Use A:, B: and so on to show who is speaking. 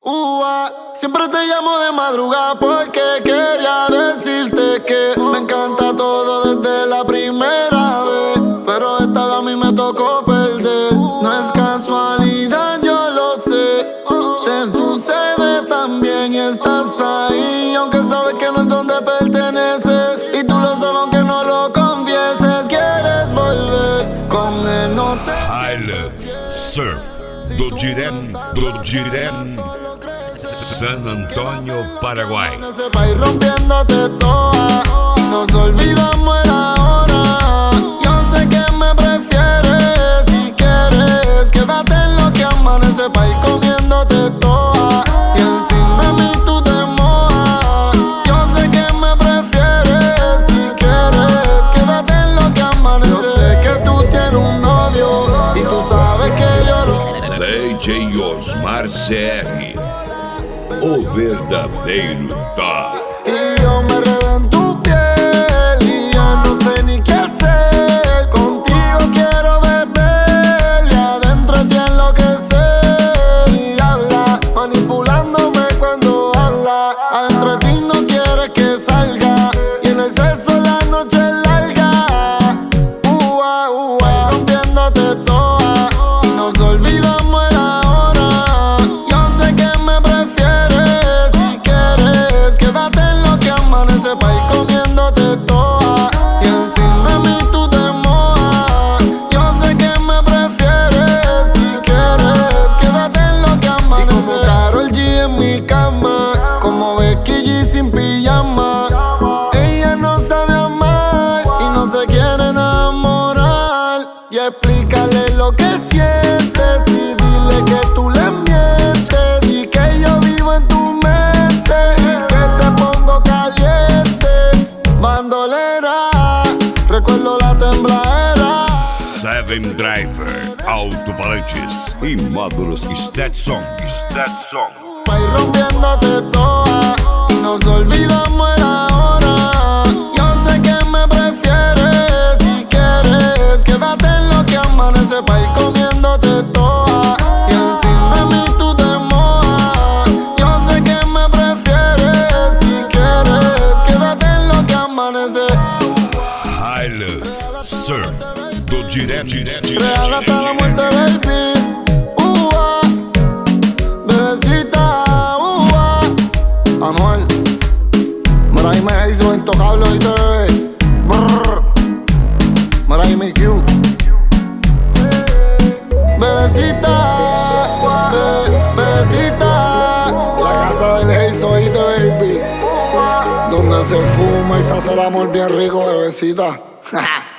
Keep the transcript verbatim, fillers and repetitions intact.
A: Ua, siempre te llamo de madrugada porque quería decirte que me encanta todo desde la primera vez, pero esta vez a mí me tocó perder. No es casualidad, yo lo sé, te sucede también y estás ahí, aunque sabes que no es donde perteneces, y tú lo sabes aunque no lo confieses. Quieres volver con él, no te
B: Highlands Surf do Direm, do Direm, San Antonio, Paraguay.
A: ese país rompiéndote toda y nos olvidamos el ahora. Yo sé que me prefieres, si quieres quédate en lo que amanece país comiéndote toda y encima de mí tú te mojas. Yo sé que me prefieres, si quieres quédate en lo que amanece. Yo sé que tú tienes un novio y tú sabes que yo lo...
B: D J Osmar C R, o verdadeiro top.
A: Y yo me enredé en tu piel y ya no sé ni qué hacer. Contigo quiero beber y adentro te enloquecer. Y habla, manipulándome cuando habla. Adentro de ti no quieres que salga y en el sexo la noche es larga. Ua, ua, rompiéndote toda y nos olvidamos el ahora. Yo sé que me prefieres, si quieres quédate en lo que amanece pa' ir comiéndote toda y encima de mí tú te mojas. Yo sé que me prefieres, si quieres quédate en lo que amanece. Y como Karol G en mi cama, como Becky G sin pijama. Ella no sabe amar y no se quiere enamorar. Y explícale lo que sientes y dile que tú le mientes y que yo vivo en tu mente y que te pongo caliente. Bandolera, recuerdo la tembladera.
B: Seven Driver, alto-falantes e módulos Stetson. Stetson.
A: Pa' ir rompiéndote toda y nos olvidamos el ahora. Yo sé que me prefieres, si quieres quédate en lo que amanece pa' ir comiéndote toda y encima de mí tú te mojas. Yo sé que me prefieres, si quieres quédate en lo que amanece.
B: Highlands Surf do Direm,
A: Real hasta la muerte, baby. Ua, bebecita, ua. Anuel, mira ahí me hizo intocable y te bebé. Brrr. Mira ahí mi Q. Bebecita, be, bebecita. La casa del Heizo, oíste, baby. Donde se fuma y se hace el amor bien rico, bebecita.